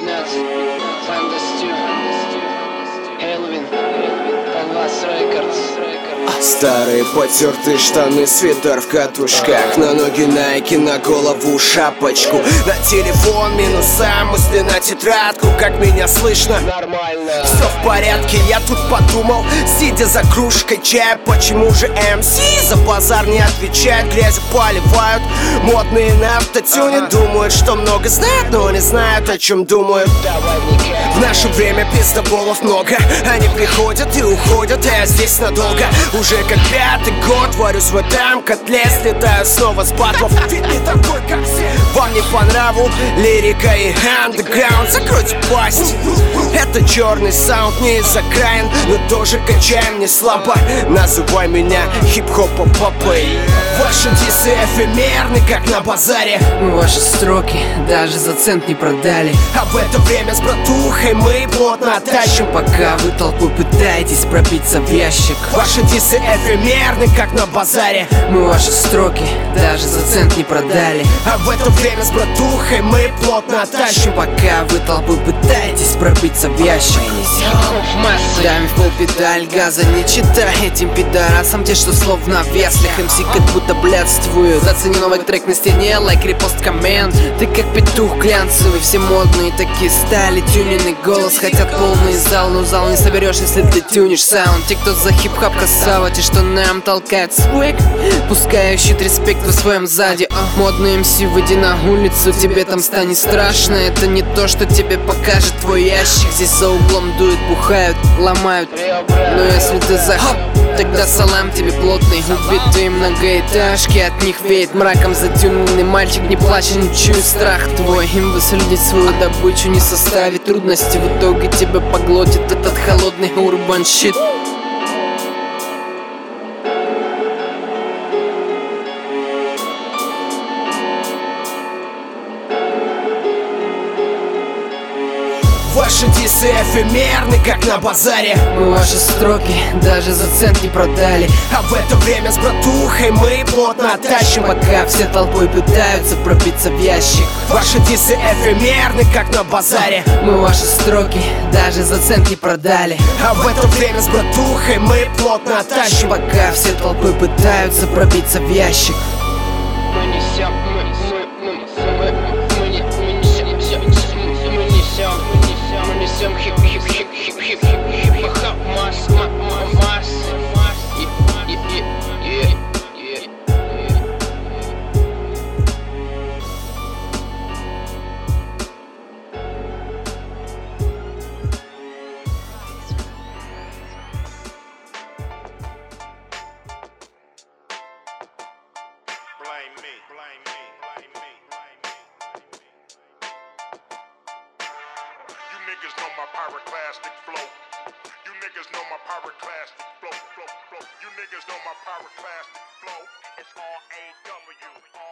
15, Панда Стю, Элвин, Панвас Рекордс. Старые потертые штаны, свитер в катушках, на ноги найки, на голову шапочку, на телефон минуса, мысли на тетрадку. Как меня слышно? Нормально. Все в порядке, я тут подумал, сидя за кружкой чая, почему же МС за базар не отвечает, грязью поливают. Модные на автотюне думают, что много знают, но не знают, о чем думают. В наше время пиздоболов много, они приходят и уходят, а я здесь надолго. Уже как 5-й год варюсь в этом котле, слетаю снова с батлов. Ведь не такой, как все. Вам не по нраву лирика и андеграунд, закройте пасть. Это черный саунд, не из окраин, но тоже качаем не слабо. Называй меня хип-хопом папой. Ваши дисы эфемерны, как на базаре. Ваши строки даже за цент не продали. А в это время с братухой мы плотно тащим, Пока вы толпой пытаетесь пробиться в ящик. Ваши дисы эфемерны, как на базаре. Мы ваши строки даже за цент не продали. А в это время с братухой мы плотно тащим, Пока вы толпой пытаетесь пробиться в ящик. Давим в пол педаль газа, не читай этим пидорасам те, что слов на веслях. МС как будто блядствуют. Зацени новый трек на стене, лайк, репост, коммент. Ты как петух глянцевый, все модные такие стали. Тюненный голос, хотят полный зал, но зал не соберешь, если ты тюнишь саунд. Те, кто за хип-хоп касава, те, что нам толкает свек, пускай ищет респект в своем заде. Модный МС, выйди на улицу, тебе там станет страшно. Это не то, что тебе покажет твой ящик. Здесь за углом дуют, бухают, ломают. Но если ты за хоп, тогда салам тебе плотный. Убитые многоэтажки, от них веет мраком. Затюненный мальчик, не плачь, не чует страх твой. Им выследить свою добычу не составит трудности. В итоге тебя поглотит этот холодный урбан щит. Ваши дисы эфемерны, как на базаре. Мы ваши строки даже за цент не продали. А в это время с братухой мы плотно тащим, Пока все толпой пытаются пробиться в ящик. Ваши дисы эфемерны, как на базаре. Мы ваши строки даже за цент не продали. А в это время с братухой мы плотно тащим, Пока все толпой пытаются пробиться в ящик. Мы несем, мы несем хип-хип-хип-хип-хип-хип-хип масс. Niggas know my pyroclastic flow. You niggas know my pyroclastic flow. You niggas know my pyroclastic flow. It's R-A-W.